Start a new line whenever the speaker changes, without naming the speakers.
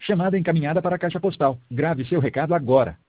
Chamada encaminhada para a caixa postal. Grave seu recado agora.